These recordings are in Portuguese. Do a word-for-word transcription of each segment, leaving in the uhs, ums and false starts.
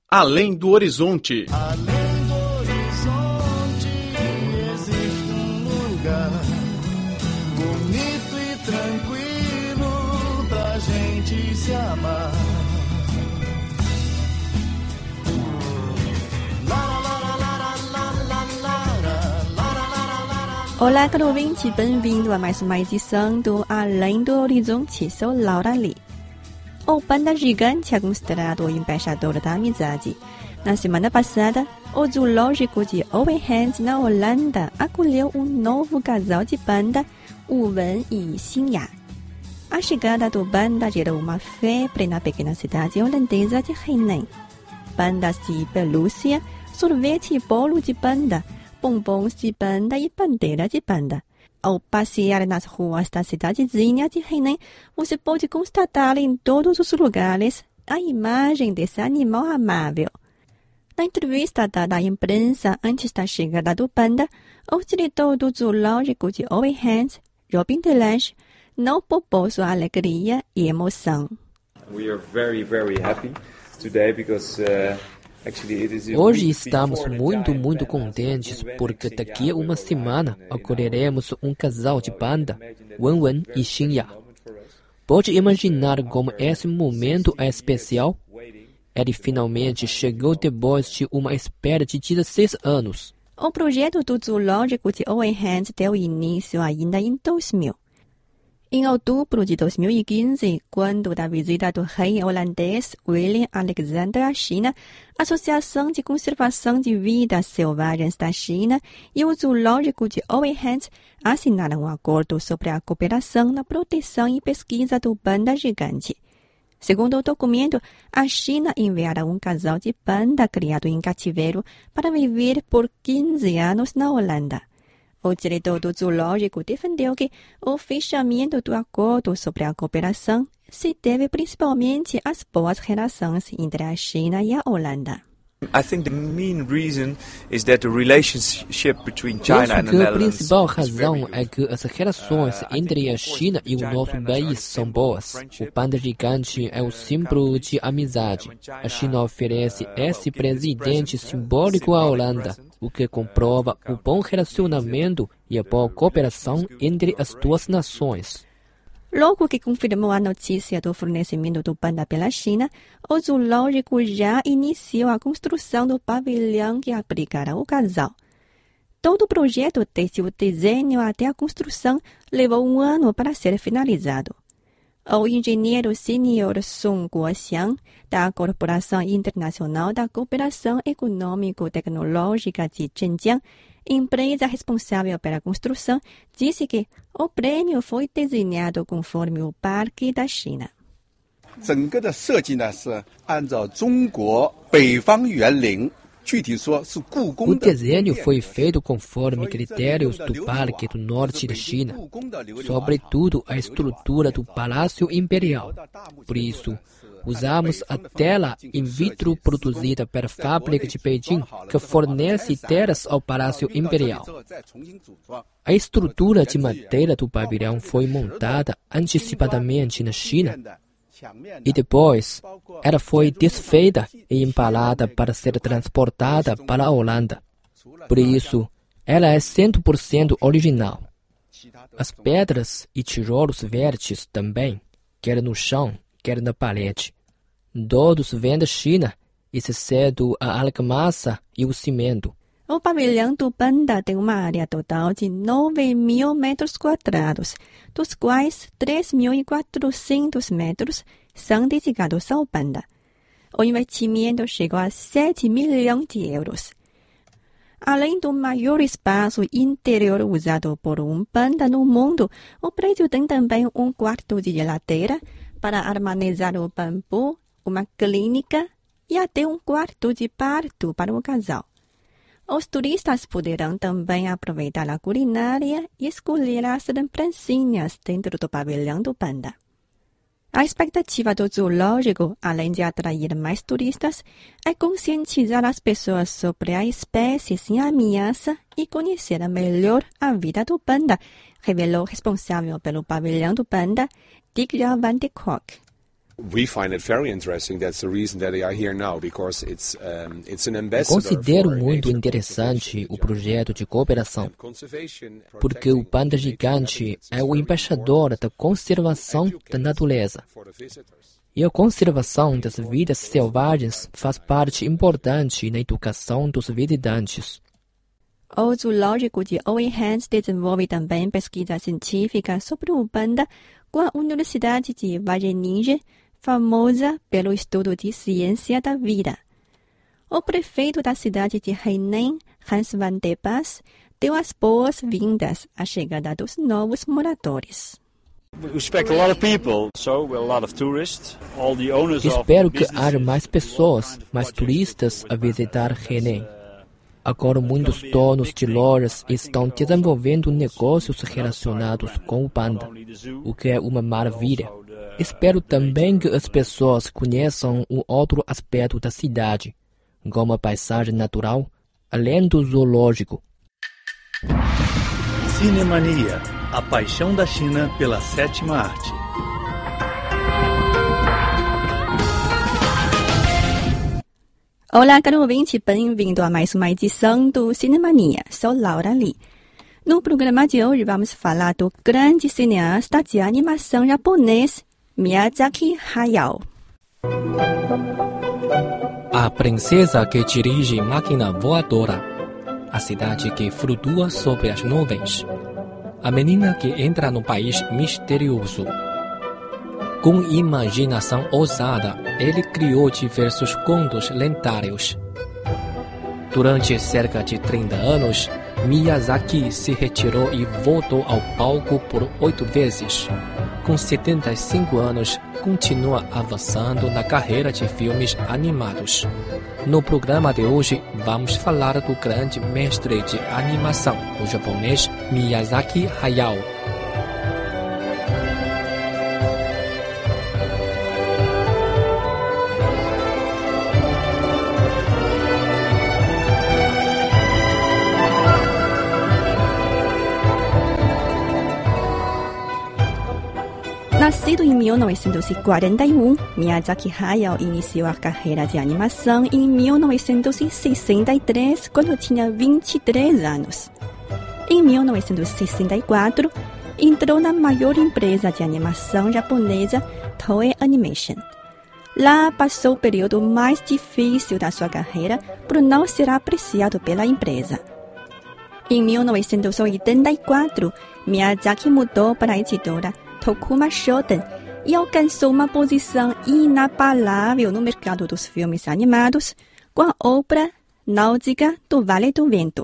Além do horizonte. Além do horizonte existe um lugar bonito e tranquilo pra gente se amar. Olá, caro ouvinte, bem-vindo a mais uma edição do Além do Horizonte. Sou Laura Lee. O panda gigante é considerado o embaixador da amizade. Na semana passada, o zoológico de Owen Hands, na Holanda, acolheu um novo casal de panda, o Wen e Xinya. A chegada do panda gerou uma febre na pequena cidade holandesa de Hainan. Pandas de pelúcia, sorvete e bolo de panda, bombons de panda e bandeira de panda. Ao passear nas ruas da cidadezinha de Hainan, você pode constatar em todos os lugares a imagem desse animal amável. Na entrevista dada à imprensa antes da chegada do panda, o diretor do zoológico de Owen Hands, Robin Delange, não poupou sua alegria e emoção. We are very, very happy today because uh... Hoje estamos muito, muito contentes porque daqui a uma semana acolheremos um casal de panda, Wen Wen e Xinya. Pode imaginar como esse momento é especial? Ele finalmente chegou depois de uma espera de dezesseis anos. O projeto do zoológico de Owen Hands deu início ainda em dois mil. Em outubro de dois mil e quinze, quando da visita do rei holandês Willem Alexander à China, a Associação de Conservação de Vidas Selvagens da China e o Zoológico de Owen Hands assinaram um acordo sobre a cooperação na proteção e pesquisa do panda gigante. Segundo o documento, a China enviará um casal de panda criado em cativeiro para viver por quinze anos na Holanda. O diretor do zoológico defendeu que o fechamento do acordo sobre a cooperação se deve principalmente às boas relações entre a China e a Holanda. I think the main reason is that the relationship between China and the Penso que a Netherlands principal is razão very good. é que as relações entre a China e o nosso país são boas. O panda gigante é um símbolo de amizade. A China oferece esse presente simbólico à Holanda, o que comprova o bom relacionamento e a boa cooperação entre as duas nações. Logo que confirmou a notícia do fornecimento do panda pela China, o zoológico já iniciou a construção do pavilhão que abrigará o casal. Todo o projeto, desde o desenho até a construção, levou um ano para ser finalizado. O engenheiro sênior Song Guoxiang, da Corporação Internacional da Cooperação Econômico-Tecnológica de Zhenjiang, empresa responsável pela construção, disse que o prêmio foi desenhado conforme o Parque da China. 整个的设计呢是按照中国北方园林，具体说是故 O 宫的 desenho foi feito conforme critérios do Parque do Norte da China, sobretudo a estrutura do Palácio Imperial. Por isso, usamos a tela in vitro produzida pela fábrica de Beijing, que fornece telas ao Palácio Imperial. A estrutura de madeira do pavilhão foi montada antecipadamente na China e depois ela foi desfeita e empalada para ser transportada para a Holanda. Por isso, ela é cem por cento original. As pedras e tijolos verdes também, quer no chão, quer na parede. Todos vêm da China, exceto a argamassa e o cimento. O pavilhão do panda tem uma área total de nove mil metros quadrados, dos quais três mil e quatrocentos metros são dedicados ao panda. O investimento chegou a sete milhões de euros. Além do maior espaço interior usado por um panda no mundo, o prédio tem também um quarto de geladeira para armazenar o bambu, uma clínica e até um quarto de parto para o casal. Os turistas poderão também aproveitar a culinária e escolher as lembrancinhas dentro do pavilhão do panda. A expectativa do zoológico, além de atrair mais turistas, é conscientizar as pessoas sobre a espécie sem ameaça e conhecer melhor a vida do panda, revelou o responsável pelo pavilhão do panda, Dick Van de Kock. Considero muito interessante o projeto de cooperação, porque o panda gigante é o embaixador da conservação da natureza. E a conservação das vidas selvagens faz parte importante na educação dos visitantes. O zoológico de Owen Hands desenvolve também pesquisa científica sobre o panda com a Universidade de Wageningen, famosa pelo estudo de ciência da vida. O prefeito da cidade de Hainan, Hans van der Bas, deu as boas-vindas à chegada dos novos moradores. Espero que haja mais pessoas, mais turistas a visitar Hainan. Agora muitos donos de lojas estão desenvolvendo negócios relacionados com o panda, o que é uma maravilha. Espero também que as pessoas conheçam um outro aspecto da cidade, como a paisagem natural, além do zoológico. Cinemania, a paixão da China pela sétima arte. Olá, caro ouvinte, bem-vindo a mais uma edição do Cinemania. Sou Laura Lee. No programa de hoje vamos falar do grande cineasta de animação japonês Miyazaki Hayao. A princesa que dirige máquina voadora. A cidade que flutua sobre as nuvens. A menina que entra no país misterioso. Com imaginação ousada, ele criou diversos contos lendários. Durante cerca de trinta anos, Miyazaki se retirou e voltou ao palco por oito vezes. Com setenta e cinco anos, continua avançando na carreira de filmes animados. No programa de hoje, vamos falar do grande mestre de animação, o japonês Miyazaki Hayao. Nascido em mil novecentos e quarenta e um, Miyazaki Hayao iniciou a carreira de animação em mil novecentos e sessenta e três, quando tinha vinte e três anos. Em mil novecentos e sessenta e quatro, entrou na maior empresa de animação japonesa, Toei Animation. Lá passou o período mais difícil da sua carreira por não ser apreciado pela empresa. Em mil novecentos e oitenta e quatro, Miyazaki mudou para a editora Tokuma Shoten e alcançou uma posição inabalável no mercado dos filmes animados com a obra Náusea do Vale do Vento.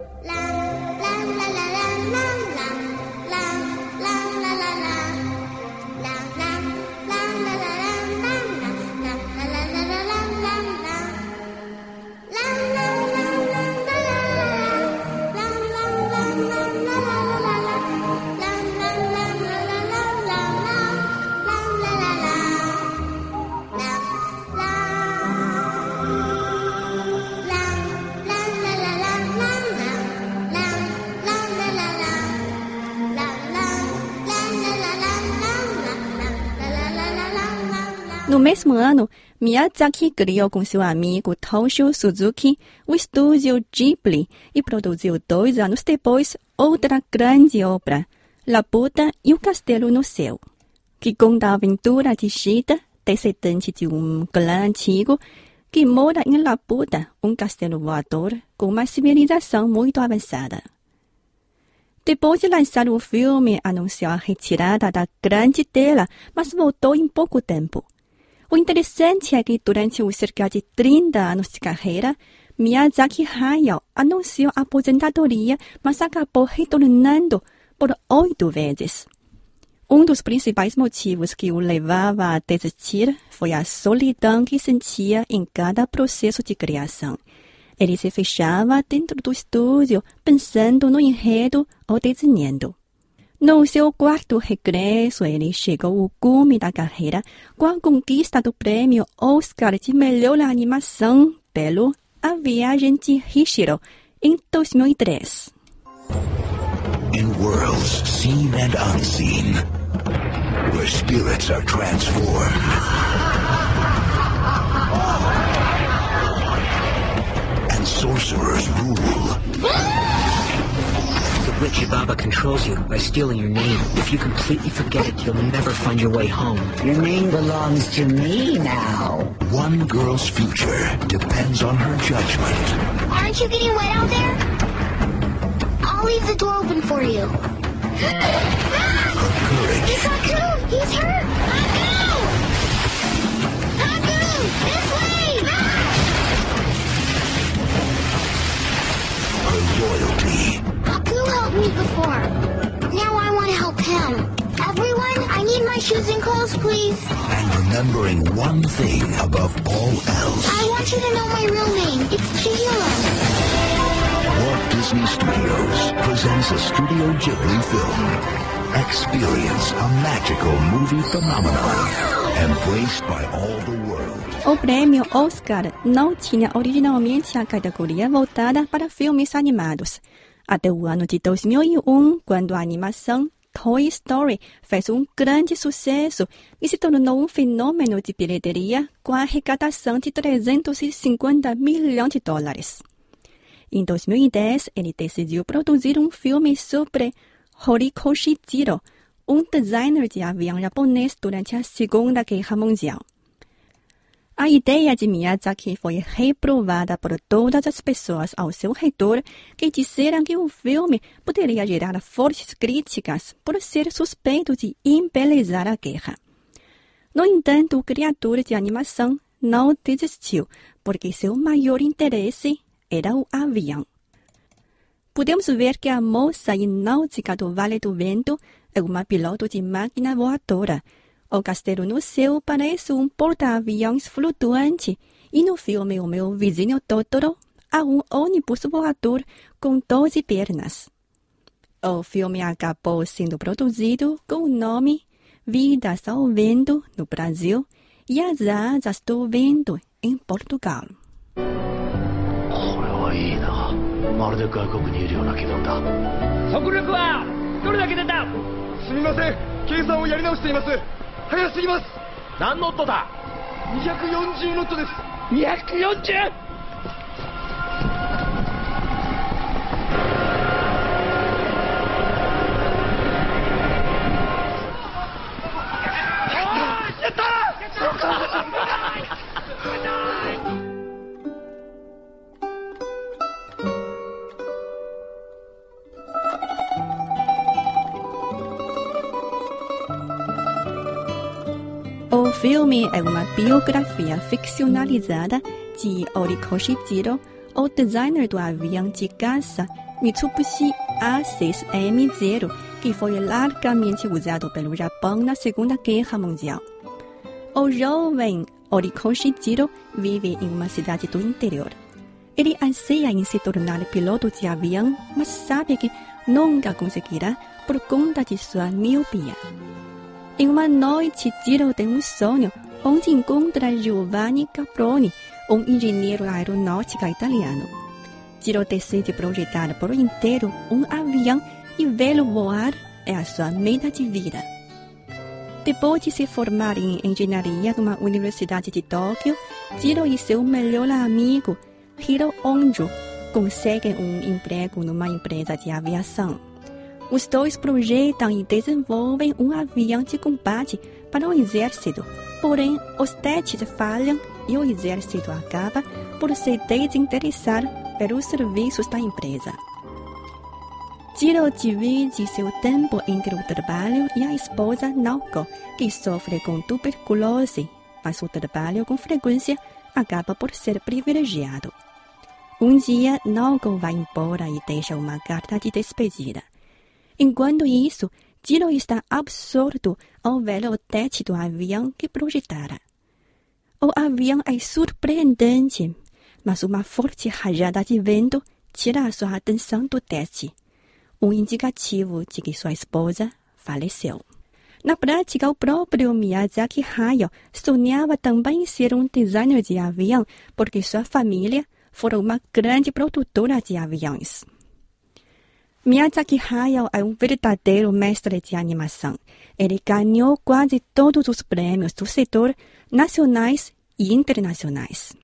No mesmo ano, Miyazaki criou com seu amigo Toshio Suzuki o estúdio Ghibli e produziu dois anos depois outra grande obra, Laputa e o Castelo no Céu, que conta a aventura de Shida, descendente de um clã antigo, que mora em Laputa, um castelo voador com uma civilização muito avançada. Depois de lançar o filme, anunciou a retirada da grande tela, mas voltou em pouco tempo. O interessante é que durante os cerca de trinta anos de carreira, Miyazaki Hayao anunciou a aposentadoria, mas acabou retornando por oito vezes. Um dos principais motivos que o levava a desistir foi a solidão que sentia em cada processo de criação. Ele se fechava dentro do estúdio, pensando no enredo ou desenhando. No seu quarto regresso, ele chegou ao cume da carreira com a conquista do prêmio Oscar de melhor animação pelo A Viagem de Chihiro, em dois mil e três. In worlds seen and unseen, where spirits are transformed. And sorcerers rule. The witch Baba controls you by stealing your name. If you completely forget it, you'll never find your way home. Your name belongs to me now. One girl's future depends on her judgment. Aren't you getting wet out there? I'll leave the door open for you. Her courage. It's Haku! He's hurt! Haku! Haku! This way! Her loyalty. Haku helped me before. Now I want to help him. Everyone, I need my shoes and clothes, please. And remembering one thing above all else. I want you to know my real name. It's Chihiro. Walt Disney Studios presents a Studio Ghibli film. Experience a magical movie phenomenon embraced by all the world. O prêmio Oscar não tinha originalmente a categoria voltada para filmes animados. Até o ano de dois mil e um, quando a animação Toy Story fez um grande sucesso e se tornou um fenômeno de bilheteria com a arrecadação de trezentos e cinquenta milhões de dólares. Em dois mil e dez, ele decidiu produzir um filme sobre Horikoshi Jiro, um designer de avião japonês durante a Segunda Guerra Mundial. A ideia de Miyazaki foi reprovada por todas as pessoas ao seu redor que disseram que o filme poderia gerar fortes críticas por ser suspeito de embelezar a guerra. No entanto, o criador de animação não desistiu, porque seu maior interesse era o avião. Podemos ver que a moça náutica do Vale do Vento é uma piloto de máquina voadora. O castelo no céu parece um porta-aviões flutuante e no filme O Meu Vizinho Totoro há um ônibus voador com doze pernas. O filme acabou sendo produzido com o nome Vidas ao Vento no Brasil e As Asas do Vento em Portugal. まるで外国にいるような気分だ。速力はどれだけ出た？すみません、計算をやり直しています。早すぎます。何ノットだ？にひゃくよんじゅうノットです。にひゃくよんじゅう？やったー！ O filme é uma biografia ficcionalizada de Horikoshi Jiro, o designer do avião de caça Mitsubishi A seis M zero, que foi largamente usado pelo Japão na Segunda Guerra Mundial. O jovem Horikoshi Jiro vive em uma cidade do interior. Ele anseia em se tornar piloto de avião, mas sabe que nunca conseguirá por conta de sua miopia. Em uma noite, Jiro tem um sonho onde encontra Giovanni Caproni, um engenheiro aeronáutico italiano. Jiro decide projetar por inteiro um avião e vê-lo voar é a sua meta de vida. Depois de se formar em engenharia numa universidade de Tóquio, Jiro e seu melhor amigo, Hiro Onjo, conseguem um emprego numa empresa de aviação. Os dois projetam e desenvolvem um avião de combate para o exército, porém os testes falham e o exército acaba por se desinteressar pelos serviços da empresa. Jiro divide seu tempo entre o trabalho e a esposa Naoko, que sofre com tuberculose, mas o trabalho com frequência acaba por ser privilegiado. Um dia, Naoko vai embora e deixa uma carta de despedida. Enquanto isso, Jiro está absorto ao ver o teste do avião que projetara. O avião é surpreendente, mas uma forte rajada de vento tira a sua atenção do teste, um indicativo de que sua esposa faleceu. Na prática, o próprio Miyazaki Hayao sonhava também em ser um designer de avião, porque sua família foi uma grande produtora de aviões. Miyazaki Hayao é um verdadeiro mestre de animação. Ele ganhou quase todos os prêmios do setor nacionais e internacionais.